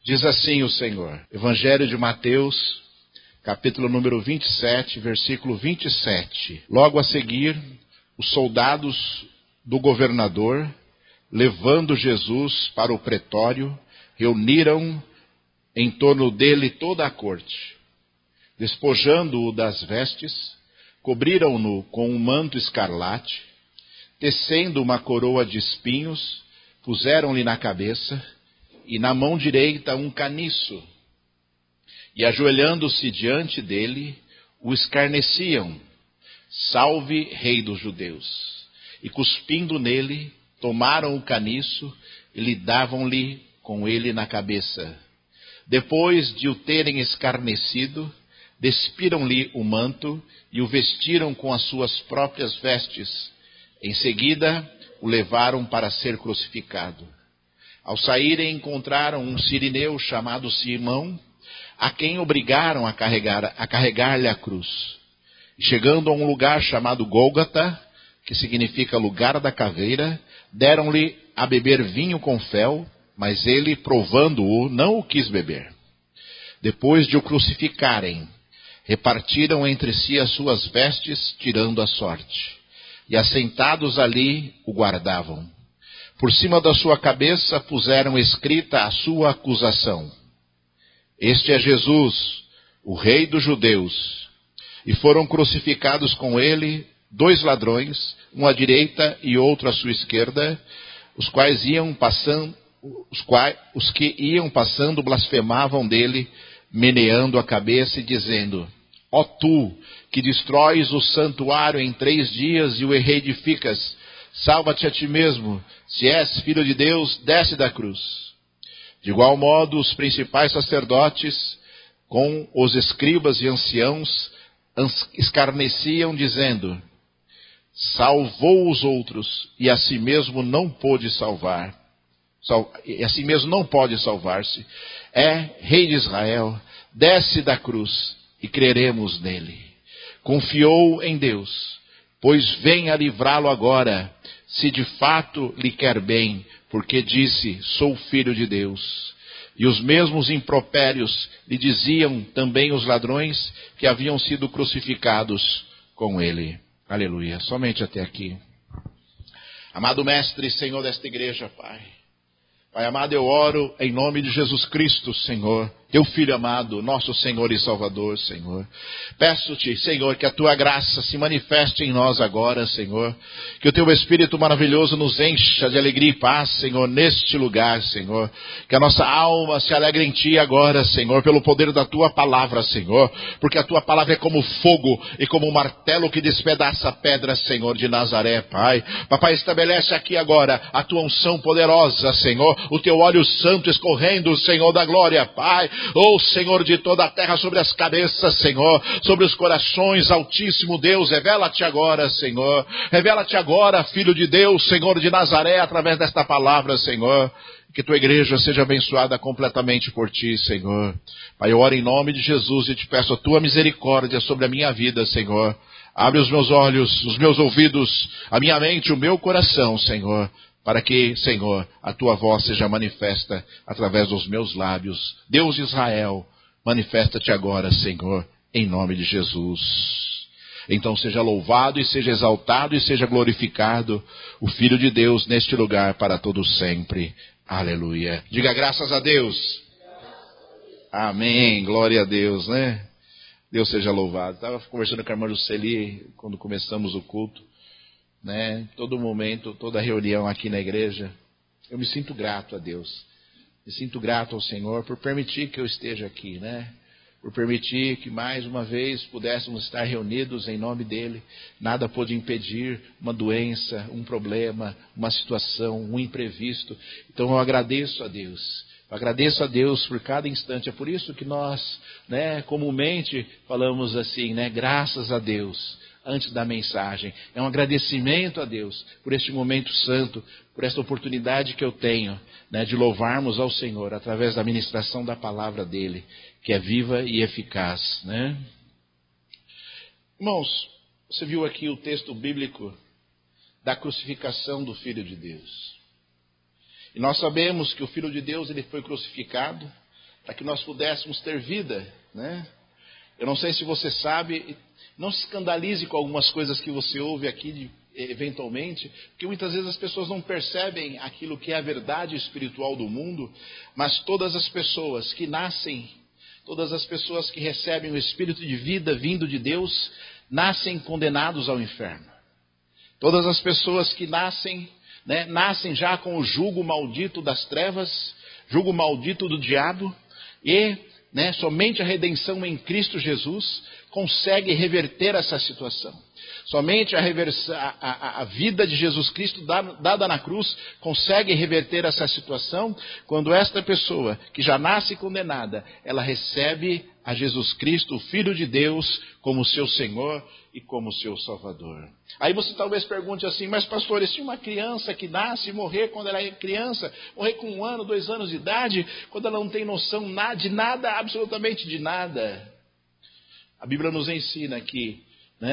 Diz assim o Senhor, Evangelho de Mateus, capítulo número 27, versículo 27. Logo a seguir, os soldados do governador, levando Jesus para o pretório, reuniram em torno dele toda a corte. Despojando-o das vestes, cobriram-no com um manto escarlate, tecendo uma coroa de espinhos, puseram-lhe na cabeça, e na mão direita um caniço. E ajoelhando-se diante dele, o escarneciam: Salve, Rei dos Judeus! E cuspindo nele, tomaram o caniço e lhe davam-lhe com ele na cabeça. Depois de o terem escarnecido, despiram-lhe o manto e o vestiram com as suas próprias vestes. Em seguida, o levaram para ser crucificado. Ao saírem, encontraram um sirineu chamado Simão, a quem obrigaram a carregar-lhe a cruz. E chegando a um lugar chamado Gólgota, que significa lugar da caveira, deram-lhe a beber vinho com fel, mas ele, provando-o, não o quis beber. Depois de o crucificarem, repartiram entre si as suas vestes, tirando a sorte. E assentados ali, o guardavam. Por cima da sua cabeça puseram escrita a sua acusação: Este é Jesus, o Rei dos Judeus. E foram crucificados com ele 2 ladrões, um à direita e outro à sua esquerda, os que iam passando blasfemavam dele, meneando a cabeça e dizendo: Ó tu, que destróis o santuário em 3 dias e o reedificas, salva-te a ti mesmo, se és filho de Deus, desce da cruz. De igual modo, os principais sacerdotes, com os escribas e anciãos, escarneciam, dizendo: Salvou os outros, e a si mesmo não pôde salvar-se. É Rei de Israel, desce da cruz e creremos nele. Confiou em Deus, pois venha livrá-lo agora, se de fato lhe quer bem, porque disse: sou filho de Deus. E os mesmos impropérios lhe diziam também os ladrões que haviam sido crucificados com ele. Aleluia. Somente até aqui. Amado Mestre, Senhor desta igreja, Pai. Pai amado, eu oro em nome de Jesus Cristo, Senhor, Teu Filho amado, nosso Senhor e Salvador, Senhor. Peço-te, Senhor, que a Tua graça se manifeste em nós agora, Senhor. Que o Teu Espírito maravilhoso nos encha de alegria e paz, Senhor, neste lugar, Senhor. Que a nossa alma se alegre em Ti agora, Senhor, pelo poder da Tua palavra, Senhor. Porque a Tua palavra é como fogo e como um martelo que despedaça a pedra, Senhor, de Nazaré, Pai. Papai, estabelece aqui agora a Tua unção poderosa, Senhor. O Teu óleo santo escorrendo, Senhor da glória, Pai. Oh, Senhor de toda a terra, sobre as cabeças, Senhor, sobre os corações, Altíssimo Deus, revela-te agora, Senhor. Revela-te agora, Filho de Deus, Senhor de Nazaré, através desta palavra, Senhor. Que Tua igreja seja abençoada completamente por Ti, Senhor. Pai, eu oro em nome de Jesus e te peço a Tua misericórdia sobre a minha vida, Senhor. Abre os meus olhos, os meus ouvidos, a minha mente, o meu coração, Senhor. Para que, Senhor, a Tua voz seja manifesta através dos meus lábios. Deus de Israel, manifesta-te agora, Senhor, em nome de Jesus. Então seja louvado e seja exaltado e seja glorificado o Filho de Deus neste lugar para todo sempre. Aleluia. Diga graças a Deus. Amém. Glória a Deus, né? Deus seja louvado. Estava conversando com a irmã Luceli quando começamos o culto. Né? Todo momento, toda reunião aqui na igreja, eu me sinto grato a Deus. Me sinto grato ao Senhor por permitir que eu esteja aqui, né? Por permitir que mais uma vez pudéssemos estar reunidos em nome dEle. Nada pôde impedir uma doença, um problema, uma situação, um imprevisto. Então eu agradeço a Deus. Eu agradeço a Deus por cada instante. É por isso que nós, né, comumente falamos assim, né? Graças a Deus. Antes da mensagem, é um agradecimento a Deus por este momento santo, por esta oportunidade que eu tenho, né, de louvarmos ao Senhor através da ministração da palavra dEle, que é viva e eficaz, né? Irmãos, você viu aqui o texto bíblico da crucificação do Filho de Deus. E nós sabemos que o Filho de Deus ele foi crucificado para que nós pudéssemos ter vida, né? Eu não sei se você sabe, não se escandalize com algumas coisas que você ouve aqui eventualmente, porque muitas vezes as pessoas não percebem aquilo que é a verdade espiritual do mundo, mas todas as pessoas que nascem, todas as pessoas que recebem o Espírito de vida vindo de Deus, nascem condenados ao inferno. Todas as pessoas que nascem, né, nascem já com o jugo maldito das trevas, jugo maldito do diabo, e somente a redenção em Cristo Jesus consegue reverter essa situação. Somente a vida de Jesus Cristo dada na cruz consegue reverter essa situação quando esta pessoa que já nasce condenada, ela recebe a Jesus Cristo, o Filho de Deus, como seu Senhor e como seu Salvador. Aí você talvez pergunte assim, mas pastor, e se uma criança que nasce e morrer quando ela é criança, morrer com 1 ano, 2 anos de idade, quando ela não tem noção de nada, absolutamente de nada? A Bíblia nos ensina que,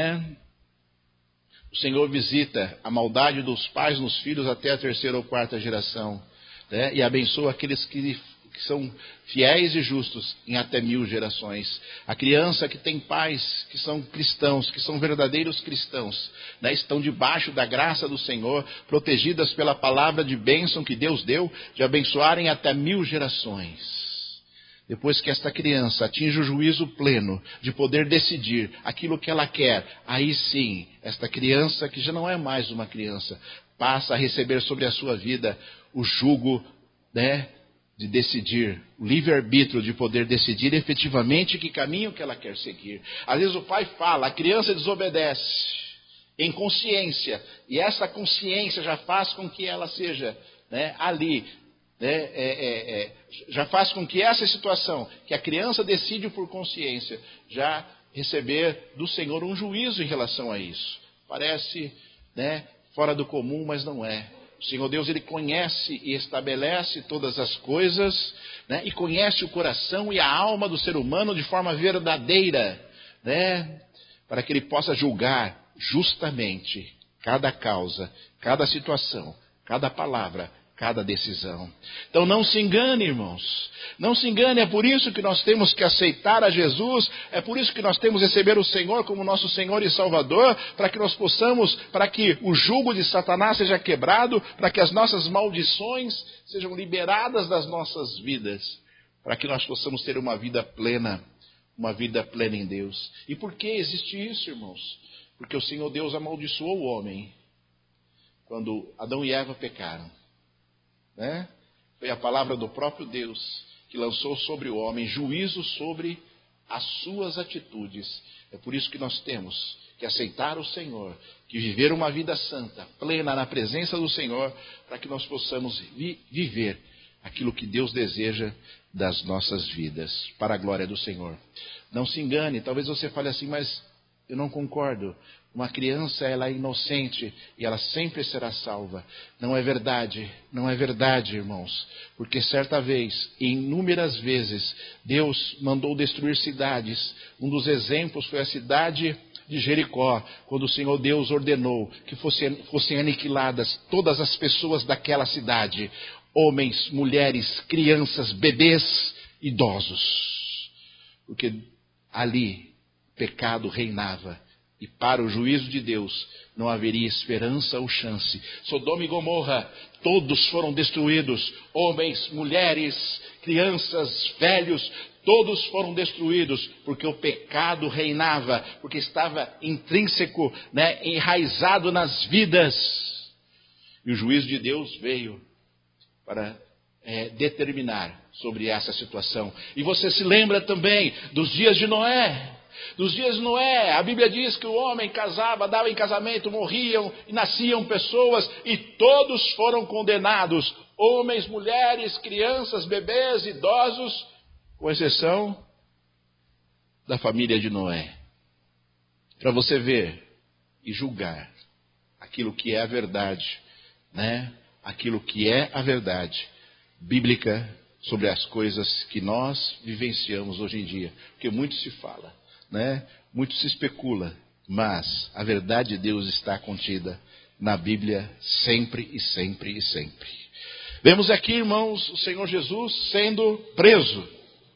o Senhor visita a maldade dos pais nos filhos até a 3ª ou 4ª geração, e abençoa aqueles que são fiéis e justos em até 1000 gerações. A criança que tem pais que são cristãos, que são verdadeiros cristãos, estão debaixo da graça do Senhor, protegidas pela palavra de bênção que Deus deu, de abençoarem até 1000 gerações. Depois que esta criança atinge o juízo pleno de poder decidir aquilo que ela quer, aí sim, esta criança, que já não é mais uma criança, passa a receber sobre a sua vida o jugo, de decidir, o livre-arbítrio de poder decidir efetivamente que caminho que ela quer seguir. Às vezes o pai fala, a criança desobedece em consciência, e essa consciência já faz com que ela seja ali, já faz com que essa situação, que a criança decide por consciência, já receber do Senhor um juízo em relação a isso. Parece fora do comum, mas não é. O Senhor Deus, Ele conhece e estabelece todas as coisas, e conhece o coração e a alma do ser humano de forma verdadeira, para que Ele possa julgar justamente cada causa, cada situação, cada palavra, cada decisão. Então não se engane, irmãos. Não se engane, é por isso que nós temos que aceitar a Jesus, é por isso que nós temos que receber o Senhor como nosso Senhor e Salvador, para que nós possamos, para que o jugo de Satanás seja quebrado, para que as nossas maldições sejam liberadas das nossas vidas, para que nós possamos ter uma vida plena em Deus. E por que existe isso, irmãos? Porque o Senhor Deus amaldiçoou o homem quando Adão e Eva pecaram. Foi a palavra do próprio Deus que lançou sobre o homem juízo sobre as suas atitudes. É por isso que nós temos que aceitar o Senhor, que viver uma vida santa, plena na presença do Senhor, para que nós possamos viver aquilo que Deus deseja das nossas vidas, para a glória do Senhor. Não se engane, talvez você fale assim, mas eu não concordo. Uma criança, ela é inocente e ela sempre será salva. Não é verdade, irmãos. Porque certa vez, inúmeras vezes, Deus mandou destruir cidades. Um dos exemplos foi a cidade de Jericó, quando o Senhor Deus ordenou que fossem aniquiladas todas as pessoas daquela cidade. Homens, mulheres, crianças, bebês, idosos. Porque ali pecado reinava. E para o juízo de Deus não haveria esperança ou chance. Sodoma e Gomorra, todos foram destruídos. Homens, mulheres, crianças, velhos, todos foram destruídos. Porque o pecado reinava, porque estava intrínseco, enraizado nas vidas. E o juízo de Deus veio para determinar sobre essa situação. E você se lembra também dos dias de Noé. Dos dias de Noé, a Bíblia diz que o homem casava, dava em casamento, morriam e nasciam pessoas e todos foram condenados. Homens, mulheres, crianças, bebês, idosos, com exceção da família de Noé. Para você ver e julgar aquilo que é a verdade, aquilo que é a verdade bíblica sobre as coisas que nós vivenciamos hoje em dia. Porque muito se fala. Muito se especula, mas a verdade de Deus está contida na Bíblia sempre e sempre e sempre. Vemos aqui, irmãos, o Senhor Jesus sendo preso.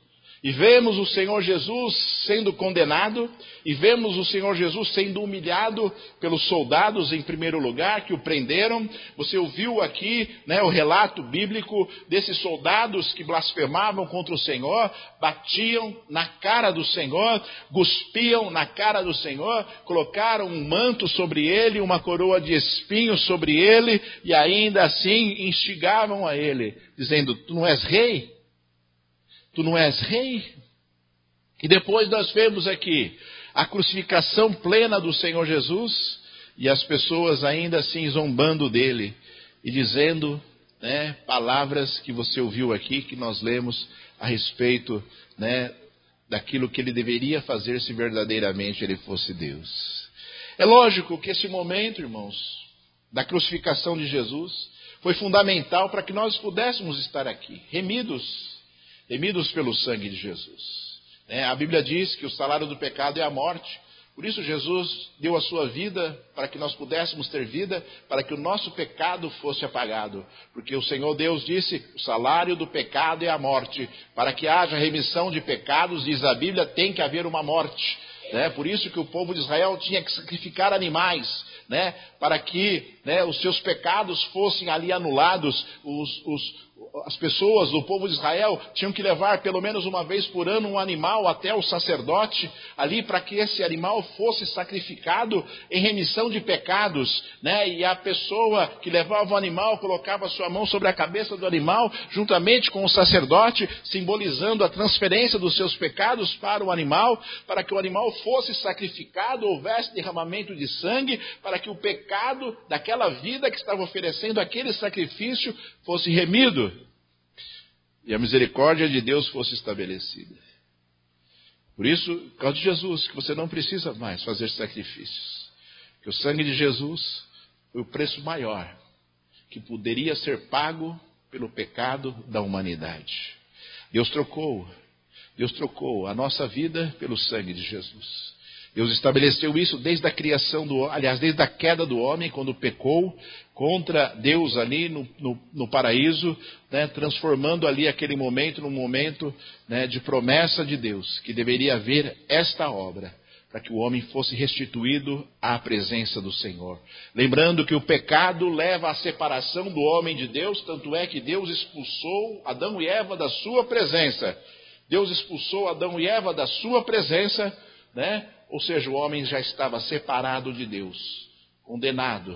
E vemos o Senhor Jesus sendo condenado, e vemos o Senhor Jesus sendo humilhado pelos soldados em primeiro lugar, que o prenderam. Você ouviu aqui, né, o relato bíblico desses soldados que blasfemavam contra o Senhor, batiam na cara do Senhor, cuspiam na cara do Senhor, colocaram um manto sobre ele, uma coroa de espinhos sobre ele, e ainda assim instigavam a ele, dizendo: tu não és rei? Tu não és rei? E depois nós vemos aqui a crucificação plena do Senhor Jesus, e as pessoas ainda assim zombando dele, e dizendo, né, palavras que você ouviu aqui, que nós lemos a respeito, né, daquilo que ele deveria fazer se verdadeiramente ele fosse Deus. É lógico que esse momento, irmãos, da crucificação de Jesus, foi fundamental para que nós pudéssemos estar aqui, remidos pelo sangue de Jesus. A Bíblia diz que o salário do pecado é a morte. Por isso Jesus deu a sua vida para que nós pudéssemos ter vida, para que o nosso pecado fosse apagado. Porque o Senhor Deus disse: o salário do pecado é a morte. Para que haja remissão de pecados, diz a Bíblia, tem que haver uma morte. Por isso que o povo de Israel tinha que sacrificar animais, para que os seus pecados fossem ali anulados. As pessoas do povo de Israel tinham que levar pelo menos uma vez por ano um animal até o sacerdote, ali para que esse animal fosse sacrificado em remissão de pecados, E a pessoa que levava o animal colocava sua mão sobre a cabeça do animal, juntamente com o sacerdote, simbolizando a transferência dos seus pecados para o animal, para que o animal fosse sacrificado, houvesse derramamento de sangue, para que o pecado daquela vida que estava oferecendo aquele sacrifício fosse remido e a misericórdia de Deus fosse estabelecida. Por isso, por causa de Jesus, que você não precisa mais fazer sacrifícios, que o sangue de Jesus foi o preço maior que poderia ser pago pelo pecado da humanidade. Deus trocou a nossa vida pelo sangue de Jesus. Deus estabeleceu isso desde a criação desde a queda do homem, quando pecou contra Deus ali no paraíso, transformando ali aquele momento num momento, de promessa de Deus, que deveria haver esta obra, para que o homem fosse restituído à presença do Senhor. Lembrando que o pecado leva à separação do homem de Deus, tanto é que Deus expulsou Adão e Eva da sua presença. Deus expulsou Adão e Eva da sua presença, Ou seja, o homem já estava separado de Deus, condenado,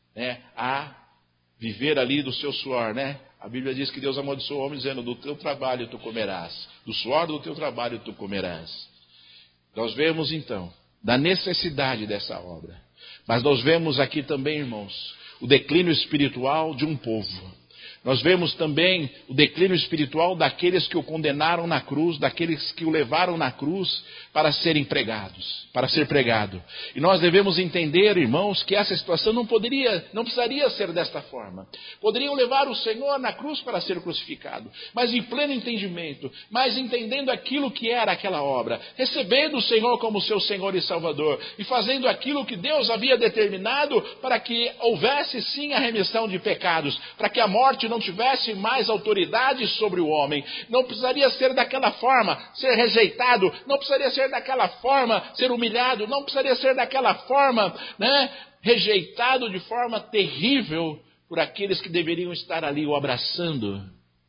a viver ali do seu suor, A Bíblia diz que Deus amaldiçoou o homem dizendo: do teu trabalho tu comerás, do suor do teu trabalho tu comerás. Nós vemos então da necessidade dessa obra. Mas nós vemos aqui também, irmãos, o declínio espiritual de um povo. Nós vemos também o declínio espiritual daqueles que o condenaram na cruz, daqueles que o levaram na cruz para serem pregados, para ser pregado. E nós devemos entender, irmãos, que essa situação não precisaria ser desta forma. Poderiam levar o Senhor na cruz para ser crucificado, mas em pleno entendimento, mas entendendo aquilo que era aquela obra, recebendo o Senhor como seu Senhor e Salvador, e fazendo aquilo que Deus havia determinado para que houvesse sim a remissão de pecados, para que a morte não tivesse mais autoridade sobre o homem. Não precisaria ser daquela forma, ser rejeitado, não precisaria ser daquela forma, ser humilhado, não precisaria ser daquela forma, rejeitado de forma terrível por aqueles que deveriam estar ali o abraçando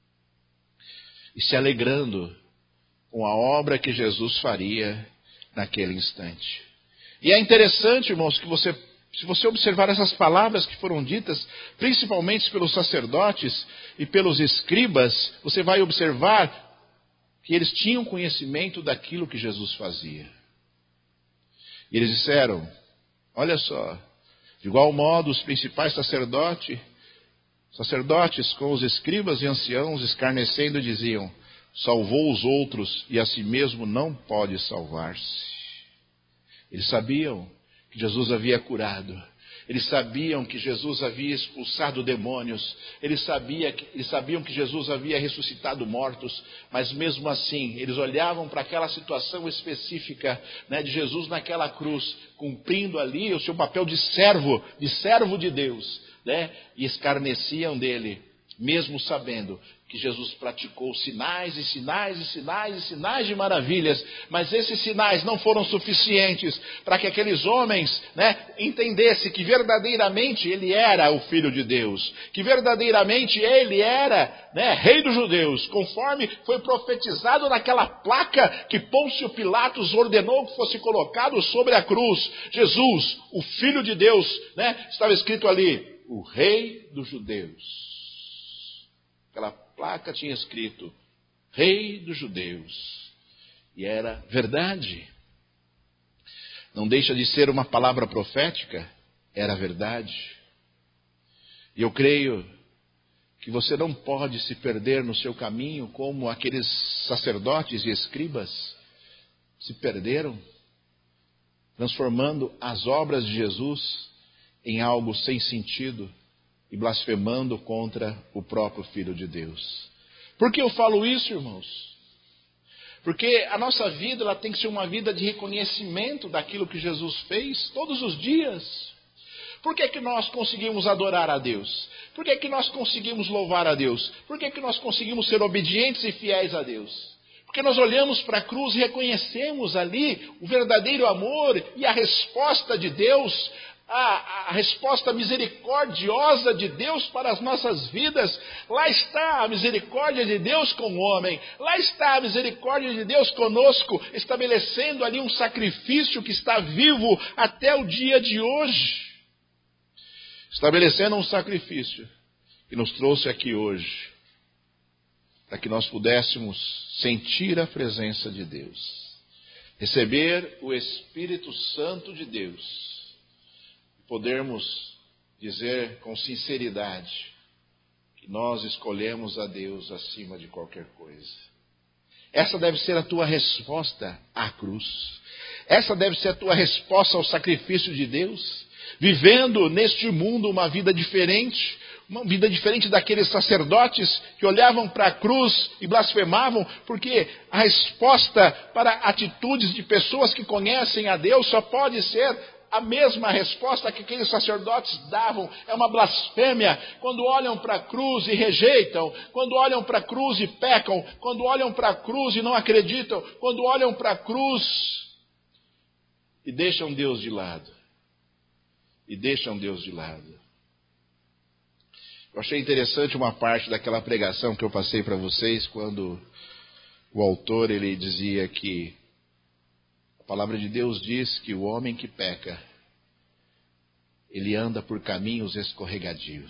e se alegrando com a obra que Jesus faria naquele instante. E é interessante, irmãos, que se você observar essas palavras que foram ditas, principalmente pelos sacerdotes e pelos escribas, você vai observar que eles tinham conhecimento daquilo que Jesus fazia. E eles disseram: olha só, de igual modo os principais sacerdotes com os escribas e anciãos escarnecendo diziam: salvou os outros e a si mesmo não pode salvar-se. Eles sabiam que Jesus havia curado. Eles sabiam que Jesus havia expulsado demônios. Eles sabiam que Jesus havia ressuscitado mortos. Mas mesmo assim, eles olhavam para aquela situação específica, de Jesus naquela cruz, cumprindo ali o seu papel de servo de Deus, e escarneciam dele, mesmo sabendo que Jesus praticou sinais e sinais e sinais e sinais de maravilhas, mas esses sinais não foram suficientes para que aqueles homens, entendessem que verdadeiramente ele era o Filho de Deus, que verdadeiramente ele era, Rei dos Judeus, conforme foi profetizado naquela placa que Pôncio Pilatos ordenou que fosse colocado sobre a cruz. Jesus, o Filho de Deus, estava escrito ali, o Rei dos Judeus. Aquela placa tinha escrito, Rei dos Judeus. E era verdade. Não deixa de ser uma palavra profética, era verdade. E eu creio que você não pode se perder no seu caminho como aqueles sacerdotes e escribas se perderam, transformando as obras de Jesus em algo sem sentido e blasfemando contra o próprio Filho de Deus. Por que eu falo isso, irmãos? Porque a nossa vida ela tem que ser uma vida de reconhecimento daquilo que Jesus fez todos os dias. Por que nós conseguimos adorar a Deus? Por que nós conseguimos louvar a Deus? Por que nós conseguimos ser obedientes e fiéis a Deus? Porque nós olhamos para a cruz e reconhecemos ali o verdadeiro amor e a resposta de Deus, a resposta misericordiosa de Deus para as nossas vidas. Lá está a misericórdia de Deus com o homem. Lá está a misericórdia de Deus conosco, estabelecendo ali um sacrifício que está vivo até o dia de hoje. Estabelecendo um sacrifício que nos trouxe aqui hoje, para que nós pudéssemos sentir a presença de Deus, receber o Espírito Santo de Deus, podermos dizer com sinceridade que nós escolhemos a Deus acima de qualquer coisa. Essa deve ser a tua resposta à cruz. Essa deve ser a tua resposta ao sacrifício de Deus, vivendo neste mundo uma vida diferente daqueles sacerdotes que olhavam para a cruz e blasfemavam, porque a resposta para atitudes de pessoas que conhecem a Deus só pode ser a mesma resposta que aqueles sacerdotes davam. É uma blasfêmia quando olham para a cruz e rejeitam, quando olham para a cruz e pecam, quando olham para a cruz e não acreditam, quando olham para a cruz e deixam Deus de lado. Eu achei interessante uma parte daquela pregação que eu passei para vocês, quando o autor ele dizia que a palavra de Deus diz que o homem que peca, ele anda por caminhos escorregadios.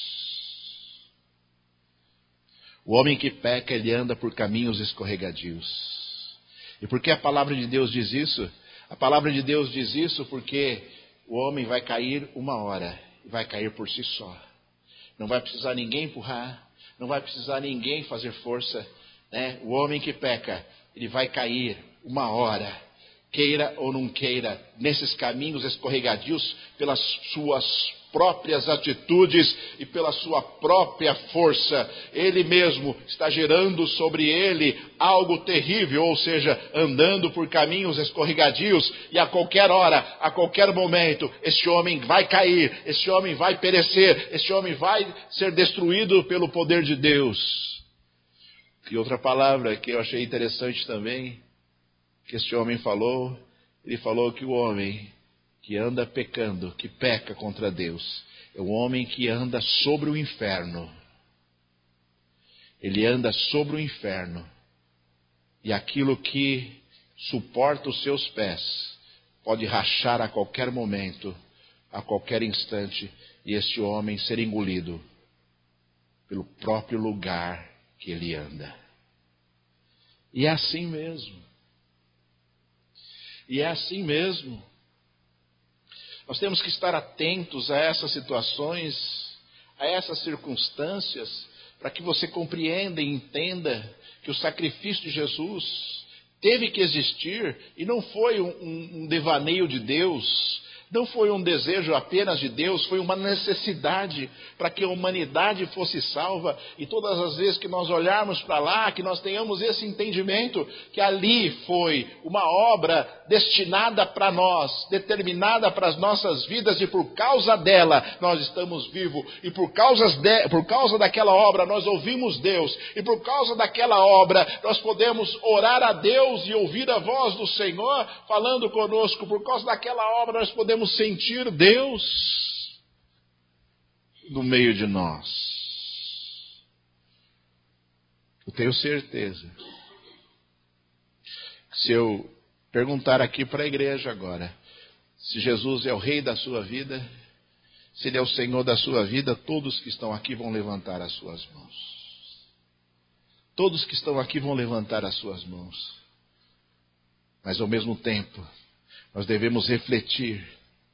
O homem que peca, ele anda por caminhos escorregadios. E por que a palavra de Deus diz isso? A palavra de Deus diz isso porque o homem vai cair uma hora, e vai cair por si só. Não vai precisar ninguém empurrar, não vai precisar ninguém fazer força, O homem que peca, ele vai cair uma hora, queira ou não queira, nesses caminhos escorregadios, pelas suas próprias atitudes e pela sua própria força. Ele mesmo está gerando sobre ele algo terrível, ou seja, andando por caminhos escorregadios, e a qualquer hora, a qualquer momento, esse homem vai cair, esse homem vai perecer, esse homem vai ser destruído pelo poder de Deus. E outra palavra que eu achei interessante também, que este homem falou, ele falou que o homem que anda pecando, que peca contra Deus, é o homem que anda sobre o inferno. Ele anda sobre o inferno. E aquilo que suporta os seus pés pode rachar a qualquer momento, a qualquer instante, e este homem ser engolido pelo próprio lugar que ele anda. E é assim mesmo. E é assim mesmo. Nós temos que estar atentos a essas situações, a essas circunstâncias, para que você compreenda e entenda que o sacrifício de Jesus teve que existir e não foi um devaneio de Deus, Não foi um desejo apenas de Deus, foi uma necessidade para que a humanidade fosse salva. E todas as vezes que nós olharmos para lá, que nós tenhamos esse entendimento, que ali foi uma obra destinada para nós, determinada para as nossas vidas, e por causa dela nós estamos vivos. E por causa daquela obra nós ouvimos Deus. E por causa daquela obra nós podemos orar a Deus e ouvir a voz do Senhor falando conosco. Por causa daquela obra nós podemos sentir Deus no meio de nós. Eu tenho certeza que se eu perguntar aqui para a igreja agora, se Jesus é o rei da sua vida, se Ele é o Senhor da sua vida, todos que estão aqui vão levantar as suas mãos. Todos que estão aqui vão levantar as suas mãos. Mas ao mesmo tempo, nós devemos refletir,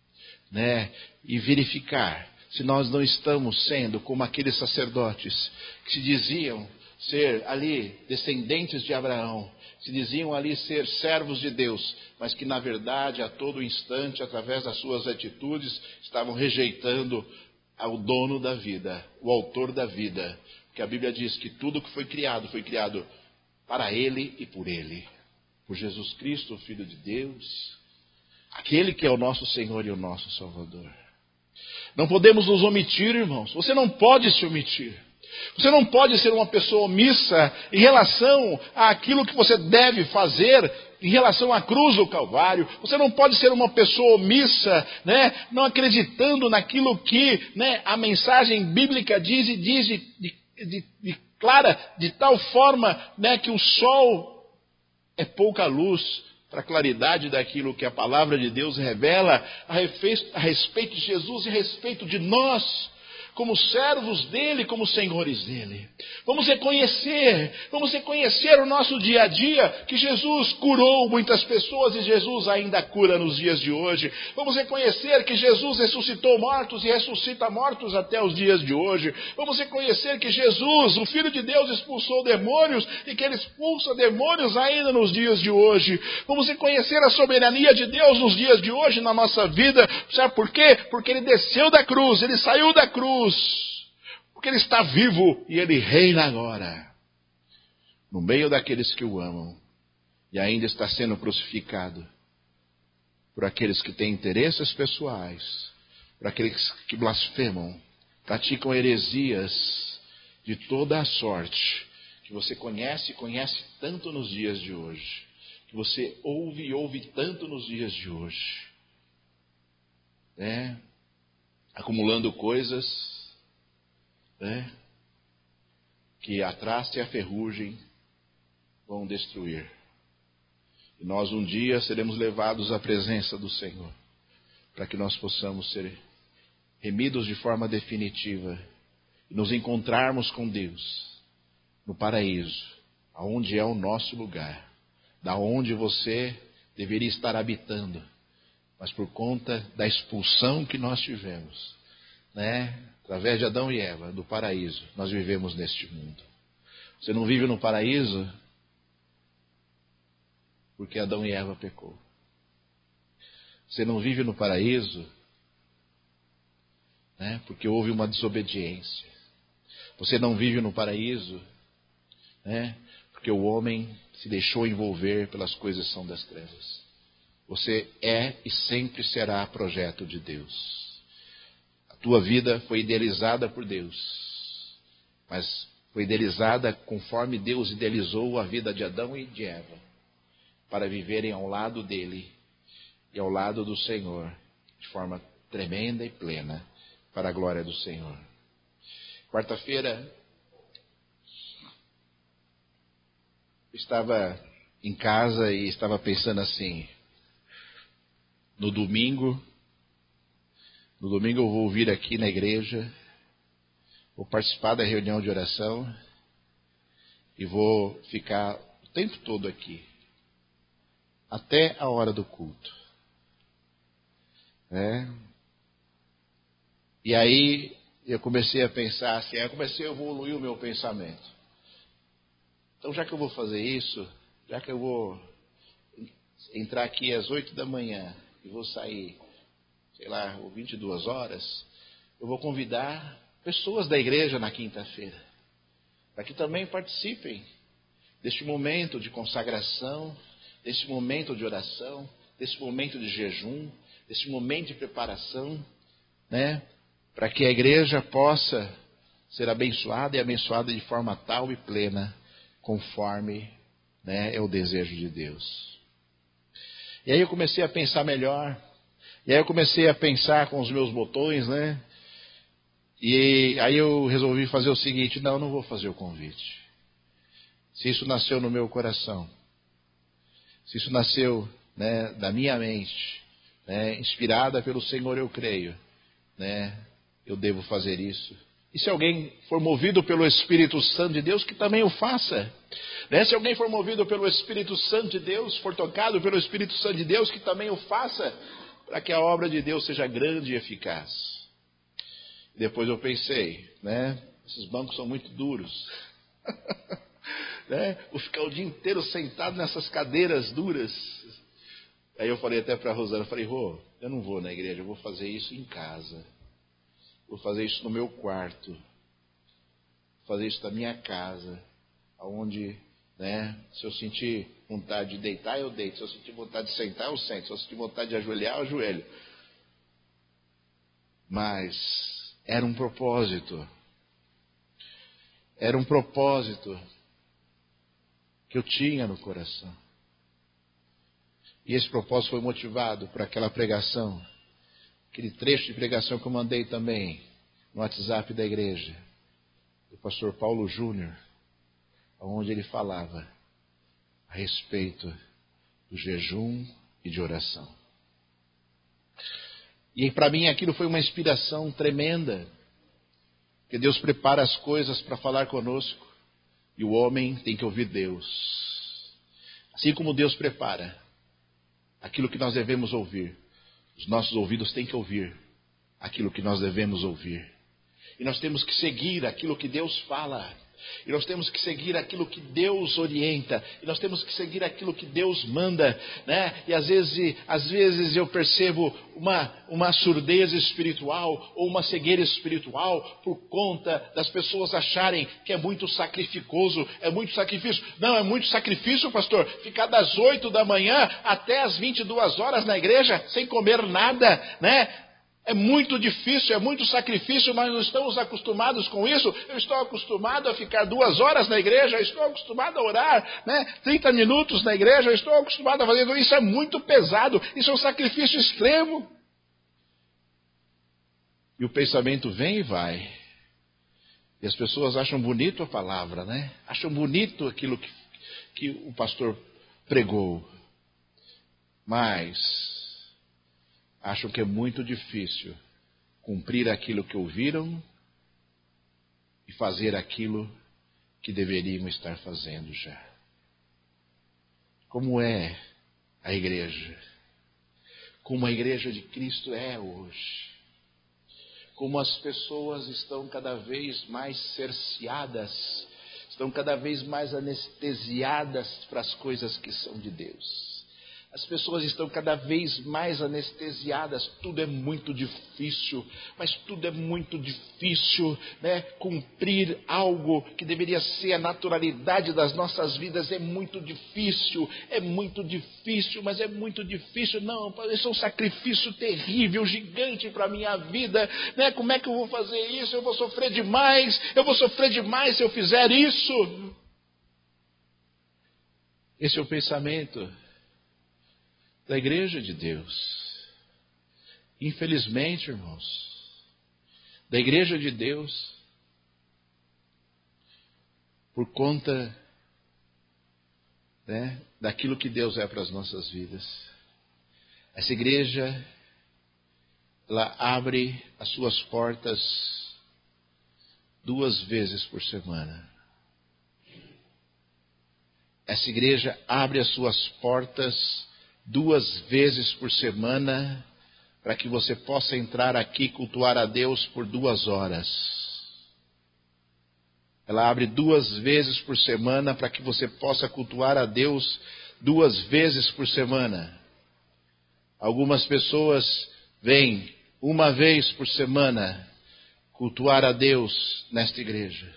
e verificar se nós não estamos sendo como aqueles sacerdotes que se diziam ser ali descendentes de Abraão, se diziam ali ser servos de Deus, mas que na verdade a todo instante, através das suas atitudes, estavam rejeitando ao dono da vida, o autor da vida. Porque a Bíblia diz que tudo que foi criado para Ele e por Ele. Por Jesus Cristo, o Filho de Deus, aquele que é o nosso Senhor e o nosso Salvador. Não podemos nos omitir, irmãos. Você não pode se omitir. Você não pode ser uma pessoa omissa em relação àquilo que você deve fazer em relação à cruz do Calvário. Você não pode ser uma pessoa omissa, não acreditando naquilo que a mensagem bíblica diz, e diz clara, de tal forma que o sol é pouca luz para a claridade daquilo que a palavra de Deus revela a respeito de Jesus e a respeito de nós, como servos dele, como senhores dele. Vamos reconhecer o nosso dia a dia, que Jesus curou muitas pessoas e Jesus ainda cura nos dias de hoje. Vamos reconhecer que Jesus ressuscitou mortos e ressuscita mortos até os dias de hoje. Vamos reconhecer que Jesus, o Filho de Deus, expulsou demônios e que Ele expulsa demônios ainda nos dias de hoje. Vamos reconhecer a soberania de Deus nos dias de hoje na nossa vida. Sabe por quê? Porque Ele desceu da cruz, Ele saiu da cruz, porque Ele está vivo e Ele reina agora no meio daqueles que o amam, e ainda está sendo crucificado por aqueles que têm interesses pessoais, por aqueles que blasfemam, praticam heresias de toda a sorte, que você conhece tanto nos dias de hoje, que você ouve tanto nos dias de hoje, acumulando coisas que a traça e a ferrugem vão destruir. E nós um dia seremos levados à presença do Senhor, para que nós possamos ser remidos de forma definitiva e nos encontrarmos com Deus no paraíso, aonde é o nosso lugar, da onde você deveria estar habitando, mas por conta da expulsão que nós tivemos, através de Adão e Eva, do paraíso, nós vivemos neste mundo. Você não vive no paraíso porque Adão e Eva pecou. Você não vive no paraíso porque houve uma desobediência. Você não vive no paraíso porque o homem se deixou envolver pelas coisas que são das trevas. Você é e sempre será projeto de Deus. A tua vida foi idealizada por Deus, mas foi idealizada conforme Deus idealizou a vida de Adão e de Eva, para viverem ao lado dele e ao lado do Senhor, de forma tremenda e plena, para a glória do Senhor. Quarta-feira, eu estava em casa e estava pensando assim: no domingo eu vou vir aqui na igreja, vou participar da reunião de oração e vou ficar o tempo todo aqui, até a hora do culto. E aí eu comecei a pensar assim, eu comecei a evoluir o meu pensamento. Então, já que eu vou fazer isso, já que eu vou entrar aqui às 8 da manhã e vou sair sei lá, ou 22 horas, eu vou convidar pessoas da igreja na quinta-feira, para que também participem deste momento de consagração, desse momento de oração, desse momento de jejum, desse momento de preparação, né? Para que a igreja possa ser abençoada e abençoada de forma tal e plena, conforme, né, é o desejo de Deus. E aí eu comecei a pensar melhor, e aí eu comecei a pensar com os meus botões, né? E aí eu resolvi fazer o seguinte: não vou fazer o convite. Se isso nasceu no meu coração, se isso nasceu, né, da minha mente, né, inspirada pelo Senhor, eu creio, né, eu devo fazer isso. E se alguém for movido pelo Espírito Santo de Deus, que também o faça. Né? Se alguém for movido pelo Espírito Santo de Deus, for tocado pelo Espírito Santo de Deus, que também o faça, para que a obra de Deus seja grande e eficaz. Depois eu pensei, né, esses bancos são muito duros. Né? Vou ficar o dia inteiro sentado nessas cadeiras duras. Aí eu falei até para a Rosana, Rô, eu não vou na igreja, eu vou fazer isso em casa. Vou fazer isso no meu quarto. Vou fazer isso na minha casa. Onde, né, se eu sentir vontade de deitar, eu deito. Se eu sentir vontade de sentar, eu sento. Se eu sentir vontade de ajoelhar, eu ajoelho. Mas era um propósito. Era um propósito que eu tinha no coração. E esse propósito foi motivado por aquela pregação, aquele trecho de pregação que eu mandei também no WhatsApp da igreja, do pastor Paulo Júnior, onde ele falava a respeito do jejum e de oração. E para mim aquilo foi uma inspiração tremenda, porque Deus prepara as coisas para falar conosco, e o homem tem que ouvir Deus. Assim como Deus prepara aquilo que nós devemos ouvir, os nossos ouvidos têm que ouvir aquilo que nós devemos ouvir. E nós temos que seguir aquilo que Deus fala. E nós temos que seguir aquilo que Deus orienta. E nós temos que seguir aquilo que Deus manda, né? E às vezes eu percebo uma surdez espiritual ou uma cegueira espiritual por conta das pessoas acharem que é muito sacrificoso, é muito sacrifício. Não, é muito sacrifício, pastor, ficar das 8 da manhã até as 22 horas na igreja sem comer nada, né? É muito difícil, é muito sacrifício, mas não estamos acostumados com isso. Eu estou acostumado a ficar 2 horas na igreja, eu estou acostumado a orar, né, 30 minutos na igreja, eu estou acostumado a fazer isso. Isso é muito pesado, isso é um sacrifício extremo. E o pensamento vem e vai. E as pessoas acham bonito a palavra, né? Acham bonito aquilo que o pastor pregou. Mas acham que é muito difícil cumprir aquilo que ouviram e fazer aquilo que deveriam estar fazendo já. Como é a igreja? Como a igreja de Cristo é hoje? Como as pessoas estão cada vez mais cerceadas, estão cada vez mais anestesiadas para as coisas que são de Deus. As pessoas estão cada vez mais anestesiadas. Tudo é muito difícil, mas tudo é muito difícil, né? Cumprir algo que deveria ser a naturalidade das nossas vidas é muito difícil, mas é muito difícil. Não, isso é um sacrifício terrível, gigante para a minha vida, né? Como é que eu vou fazer isso? Eu vou sofrer demais se eu fizer isso. Esse é o pensamento da igreja de Deus. Infelizmente, irmãos, da igreja de Deus, por conta, né, daquilo que Deus é para as nossas vidas. Essa igreja, ela abre as suas portas 2 vezes por semana. Essa igreja abre as suas portas 2 vezes por semana, para que você possa entrar aqui e cultuar a Deus por 2 horas. Ela abre 2 vezes por semana, para que você possa cultuar a Deus 2 vezes por semana. Algumas pessoas vem uma vez por semana cultuar a Deus nesta igreja.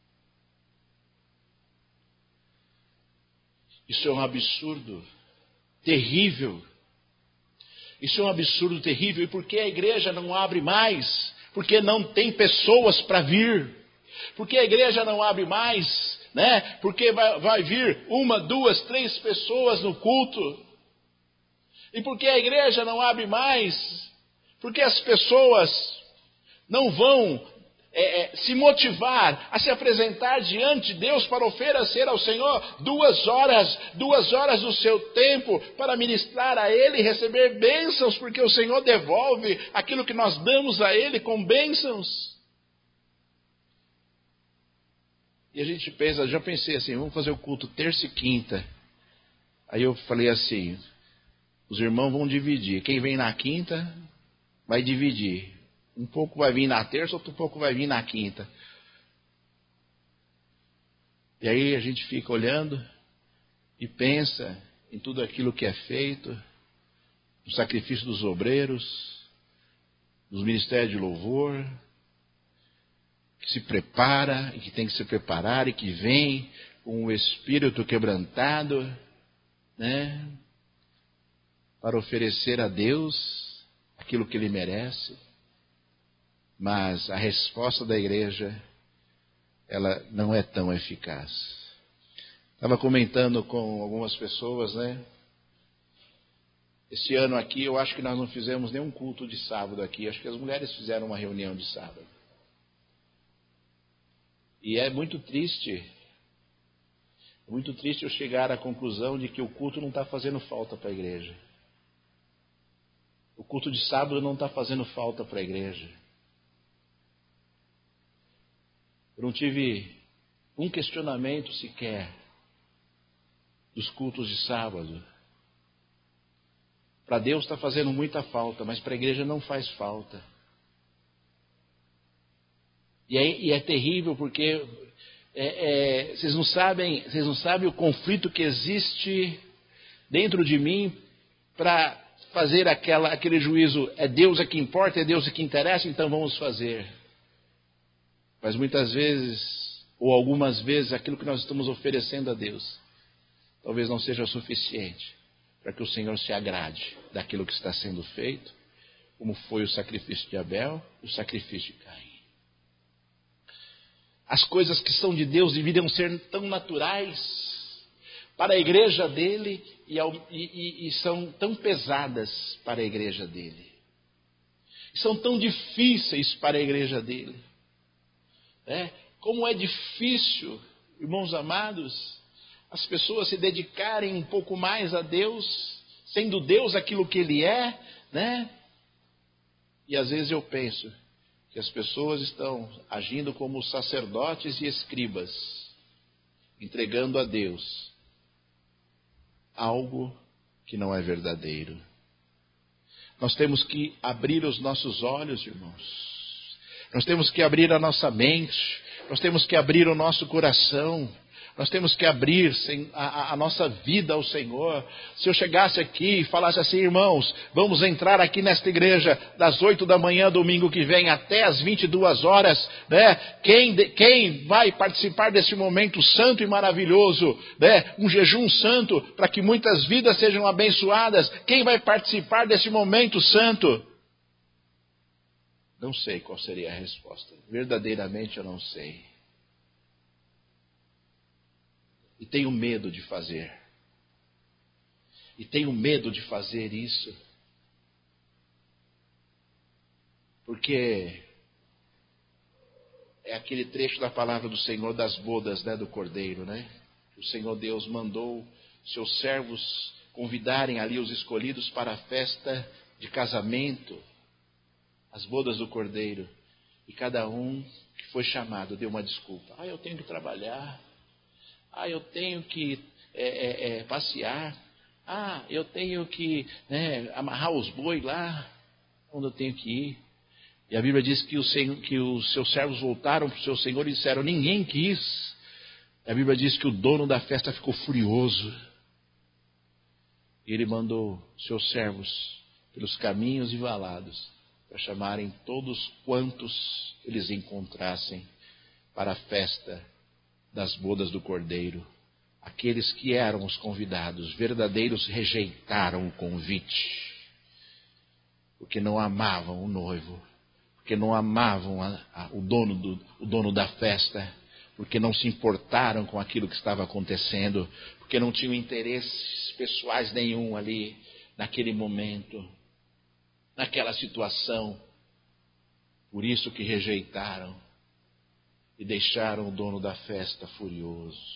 Isso é um absurdo terrível. Isso é um absurdo terrível. E por que a igreja não abre mais? Porque não tem pessoas para vir. Porque a igreja não abre mais, né? Porque vai vir 1, 2, 3 pessoas no culto. E porque a igreja não abre mais? Porque as pessoas não vão se motivar a se apresentar diante de Deus para oferecer ao Senhor 2 horas do seu tempo para ministrar a Ele e receber bênçãos, porque o Senhor devolve aquilo que nós damos a Ele com bênçãos. E a gente pensa, já pensei assim, vamos fazer o culto terça e quinta. Aí eu falei assim, os irmãos vão dividir, quem vem na quinta vai dividir. Um pouco vai vir na terça, outro pouco vai vir na quinta. E aí a gente fica olhando e pensa em tudo aquilo que é feito, no sacrifício dos obreiros, dos ministérios de louvor, que se prepara e que tem que se preparar e que vem com o espírito quebrantado, né, para oferecer a Deus aquilo que Ele merece. Mas a resposta da igreja, ela não é tão eficaz. Estava comentando com algumas pessoas, né? Esse ano aqui, eu acho que nós não fizemos nenhum culto de sábado aqui. Acho que as mulheres fizeram uma reunião de sábado. E é muito triste eu chegar à conclusão de que o culto não está fazendo falta para a igreja. O culto de sábado não está fazendo falta para a igreja. Eu não tive um questionamento sequer dos cultos de sábado. Para Deus está fazendo muita falta, mas para a igreja não faz falta. E é terrível porque vocês não sabem o conflito que existe dentro de mim para fazer aquele juízo. É Deus que importa, é Deus que interessa, então vamos fazer. Mas muitas vezes, ou algumas vezes, aquilo que nós estamos oferecendo a Deus, talvez não seja suficiente para que o Senhor se agrade daquilo que está sendo feito, como foi o sacrifício de Abel e o sacrifício de Caim. As coisas que são de Deus deveriam ser tão naturais para a igreja dele e são tão pesadas para a igreja dele. E são tão difíceis para a igreja dele. Como é difícil, irmãos amados, as pessoas se dedicarem um pouco mais a Deus, sendo Deus aquilo que Ele é, né? E às vezes eu penso que as pessoas estão agindo como sacerdotes e escribas, entregando a Deus algo que não é verdadeiro. Nós temos que abrir os nossos olhos, irmãos. Nós temos que abrir a nossa mente, nós temos que abrir o nosso coração, nós temos que abrir a nossa vida ao Senhor. Se eu chegasse aqui e falasse assim, irmãos, vamos entrar aqui nesta igreja das 8 da manhã, domingo que vem, até as 22 horas, né? Quem vai participar desse momento santo e maravilhoso, né? Um jejum santo para que muitas vidas sejam abençoadas, quem vai participar desse momento santo? Não sei qual seria a resposta. Verdadeiramente eu não sei. E tenho medo de fazer. E tenho medo de fazer isso. Porque é aquele trecho da palavra do Senhor das bodas, né, do Cordeiro, né? O Senhor Deus mandou seus servos convidarem ali os escolhidos para a festa de casamento, as bodas do Cordeiro. E cada um que foi chamado deu uma desculpa. Eu tenho que trabalhar. Eu tenho que passear. Eu tenho que amarrar os bois lá onde eu tenho que ir. E a Bíblia diz que os seus servos voltaram para o seu Senhor e disseram, ninguém quis. E a Bíblia diz que o dono da festa ficou furioso. E ele mandou seus servos pelos caminhos e valados, para chamarem todos quantos eles encontrassem para a festa das bodas do Cordeiro. Aqueles que eram os convidados, verdadeiros, rejeitaram o convite, porque não amavam o noivo, porque não amavam o dono da festa, porque não se importaram com aquilo que estava acontecendo, porque não tinham interesses pessoais nenhum ali, naquele momento, naquela situação. Por isso que rejeitaram e deixaram o dono da festa furioso.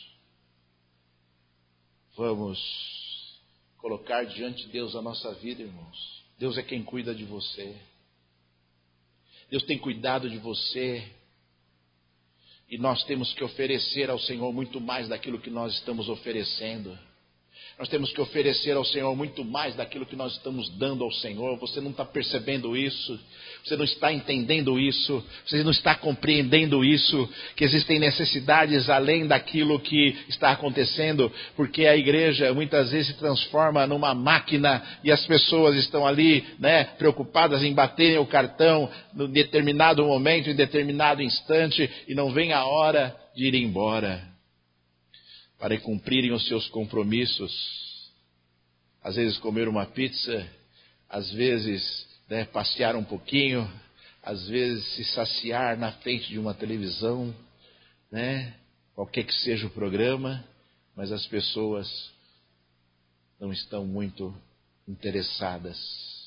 Vamos colocar diante de Deus a nossa vida, irmãos. Deus é quem cuida de você. Deus tem cuidado de você. E nós temos que oferecer ao Senhor muito mais daquilo que nós estamos oferecendo. Nós temos que oferecer ao Senhor muito mais daquilo que nós estamos dando ao Senhor. Você não está percebendo isso, você não está entendendo isso, você não está compreendendo isso, que existem necessidades além daquilo que está acontecendo, porque a igreja muitas vezes se transforma numa máquina e as pessoas estão ali, preocupadas em baterem o cartão em determinado momento, em determinado instante, e não vem a hora de ir embora, para cumprirem os seus compromissos. Às vezes comer uma pizza, às vezes passear um pouquinho, às vezes se saciar na frente de uma televisão, qualquer que seja o programa, mas as pessoas não estão muito interessadas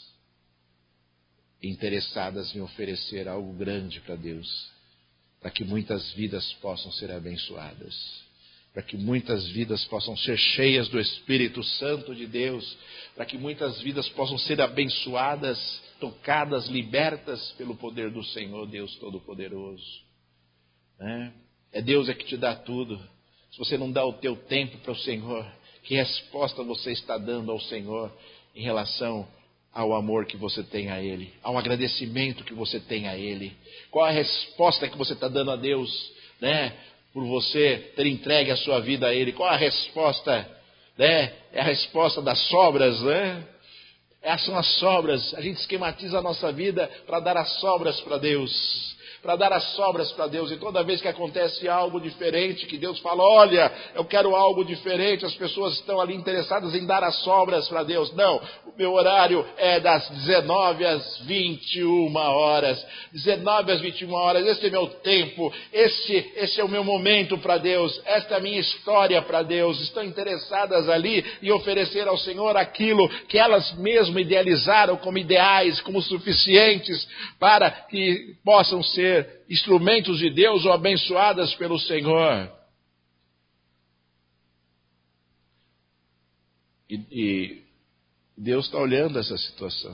em oferecer algo grande para Deus, para que muitas vidas possam ser abençoadas, para que muitas vidas possam ser cheias do Espírito Santo de Deus, para que muitas vidas possam ser abençoadas, tocadas, libertas pelo poder do Senhor, Deus Todo-Poderoso. É Deus que te dá tudo. Se você não dá o teu tempo para o Senhor, que resposta você está dando ao Senhor em relação ao amor que você tem a Ele, ao agradecimento que você tem a Ele? Qual a resposta que você está dando a Deus, por você ter entregue a sua vida a Ele? Qual a resposta? É a resposta das sobras, Essas são as sobras. A gente esquematiza a nossa vida para dar as sobras para Deus. Para dar as sobras para Deus. E toda vez que acontece algo diferente, que Deus fala, olha, eu quero algo diferente, as pessoas estão ali interessadas em dar as sobras para Deus. Não, o meu horário é das 19 às 21 horas. 19 às 21 horas, esse é meu tempo, esse é o meu momento para Deus, esta é a minha história para Deus. Estão interessadas ali em oferecer ao Senhor aquilo que elas mesmas idealizaram como ideais, como suficientes para que possam ser instrumentos de Deus ou abençoadas pelo Senhor. E Deus está olhando essa situação.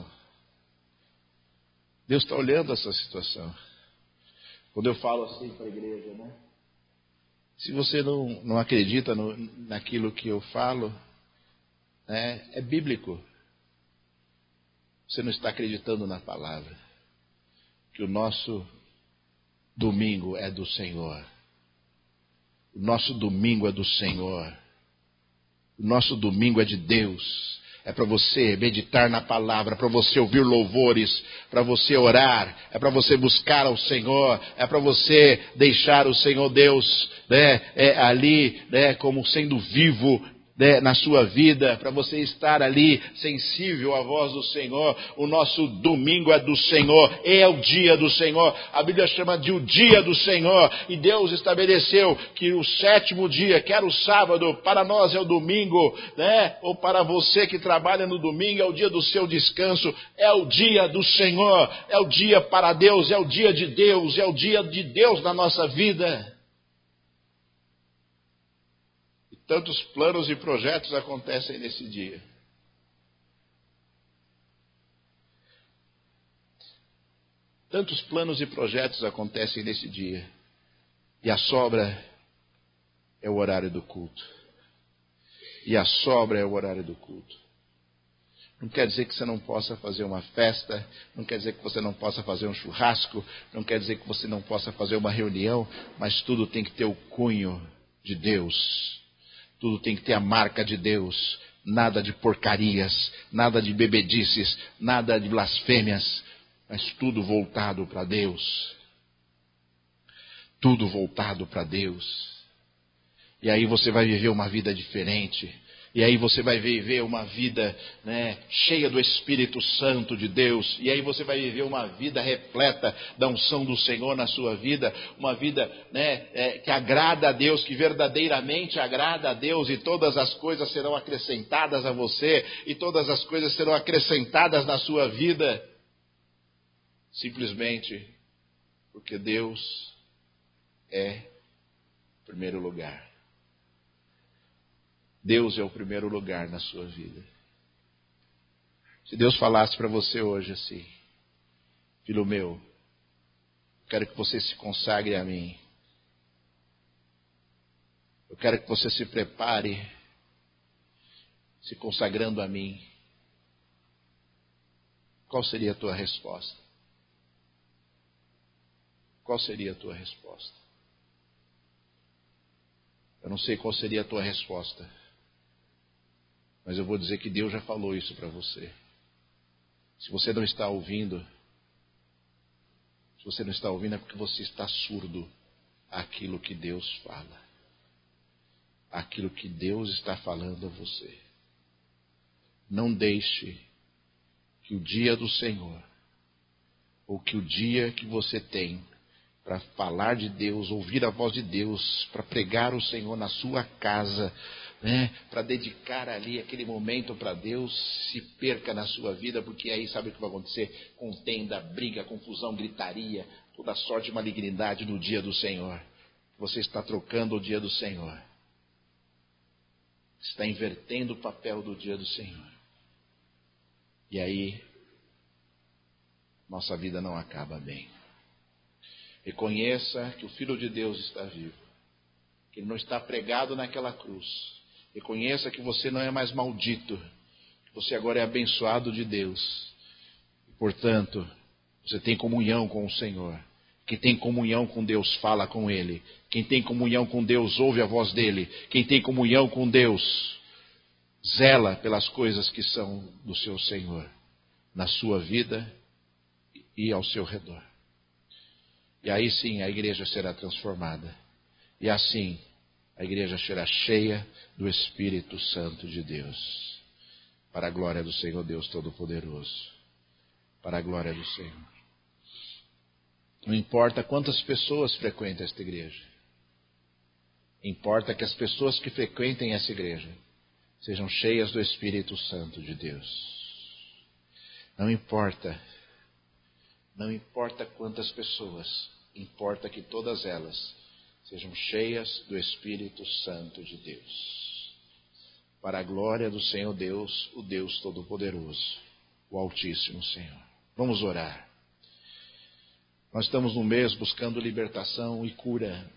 Deus está olhando essa situação. Quando eu falo assim para a igreja, se você não acredita naquilo que eu falo, é bíblico. Você não está acreditando na palavra. Que o nosso domingo é do Senhor. O nosso domingo é do Senhor. O nosso domingo é de Deus. É para você meditar na palavra, para você ouvir louvores, para você orar, é para você buscar ao Senhor, é para você deixar o Senhor Deus ali como sendo vivo na sua vida, para você estar ali sensível à voz do Senhor. O nosso domingo é do Senhor, é o dia do Senhor. A Bíblia chama de o dia do Senhor, e Deus estabeleceu que o sétimo dia, que era o sábado, para nós é o domingo, ou para você que trabalha no domingo, é o dia do seu descanso. É o dia do Senhor, é o dia para Deus, é o dia de Deus, é o dia de Deus na nossa vida. Tantos planos e projetos acontecem nesse dia. Tantos planos e projetos acontecem nesse dia. E a sobra é o horário do culto. E a sobra é o horário do culto. Não quer dizer que você não possa fazer uma festa, não quer dizer que você não possa fazer um churrasco, não quer dizer que você não possa fazer uma reunião, mas tudo tem que ter o cunho de Deus. Tudo tem que ter a marca de Deus. nada de porcarias, nada de bebedices, nada de blasfêmias, mas tudo voltado para Deus. Tudo voltado para Deus. E aí você vai viver uma vida diferente. E aí você vai viver uma vida, né, cheia do Espírito Santo de Deus. E aí você vai viver uma vida repleta da unção do Senhor na sua vida. Uma vida, né, que agrada a Deus, que verdadeiramente agrada a Deus. E todas as coisas serão acrescentadas a você. E todas as coisas serão acrescentadas na sua vida. Simplesmente porque Deus é o primeiro lugar. Deus é o primeiro lugar na sua vida. Se Deus falasse para você hoje assim: filho meu, eu quero que você se consagre a mim. Eu quero que você se prepare se consagrando a mim. Qual seria a tua resposta? Qual seria a tua resposta? Eu não sei qual seria a tua resposta. Mas eu vou dizer que Deus já falou isso para você. Se você não está ouvindo, é porque você está surdo àquilo que Deus fala. Aquilo que Deus está falando a você. Não deixe que o dia do Senhor, ou que o dia que você tem para falar de Deus, ouvir a voz de Deus, para pregar o Senhor na sua casa, né, para dedicar ali aquele momento para Deus, se perca na sua vida, porque aí sabe o que vai acontecer? Contenda, briga, confusão, gritaria, toda sorte de malignidade no dia do Senhor. Você está trocando o dia do Senhor. Está invertendo o papel do dia do Senhor. E aí, nossa vida não acaba bem. Reconheça que o Filho de Deus está vivo. Que Ele não está pregado naquela cruz. Reconheça que você não é mais maldito. Que você agora é abençoado de Deus. E, portanto, você tem comunhão com o Senhor. Quem tem comunhão com Deus fala com Ele. Quem tem comunhão com Deus ouve a voz dEle. Quem tem comunhão com Deus zela pelas coisas que são do seu Senhor. Na sua vida e ao seu redor. E aí sim a igreja será transformada. E assim a igreja será cheia do Espírito Santo de Deus. Para a glória do Senhor Deus Todo-Poderoso. Para a glória do Senhor. Não importa quantas pessoas frequentam esta igreja. Importa que as pessoas que frequentem essa igreja sejam cheias do Espírito Santo de Deus. Não importa quantas pessoas, importa que todas elas sejam cheias do Espírito Santo de Deus. Para a glória do Senhor Deus, o Deus Todo-Poderoso, o Altíssimo Senhor. Vamos orar. Nós estamos no mês buscando libertação e cura.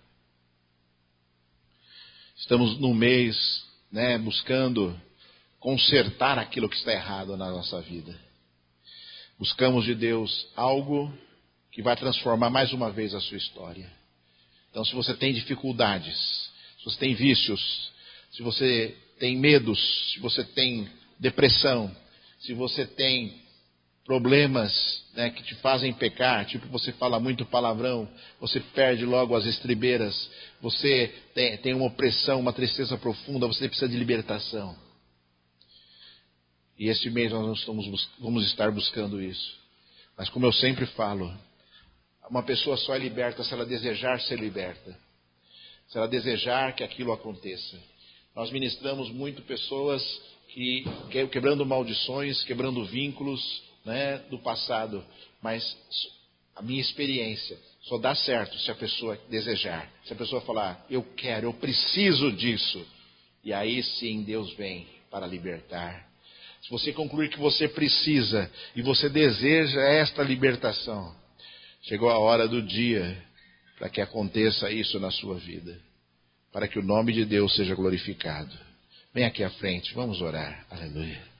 Estamos no mês, buscando consertar aquilo que está errado na nossa vida. Buscamos de Deus algo que vai transformar mais uma vez a sua história. Então, se você tem dificuldades, se você tem vícios, se você tem medos, se você tem depressão, se você tem problemas que te fazem pecar, tipo você fala muito palavrão, você perde logo as estribeiras, você tem uma opressão, uma tristeza profunda, você precisa de libertação. E esse mês nós vamos estar buscando isso. Mas como eu sempre falo, uma pessoa só é liberta se ela desejar ser liberta. Se ela desejar que aquilo aconteça. Nós ministramos muito pessoas que quebrando maldições, quebrando vínculos do passado. Mas a minha experiência só dá certo se a pessoa desejar. Se a pessoa falar, eu quero, eu preciso disso. E aí sim Deus vem para libertar. Se você concluir que você precisa e você deseja esta libertação, chegou a hora do dia para que aconteça isso na sua vida. Para que o nome de Deus seja glorificado. Vem aqui à frente, vamos orar. Aleluia.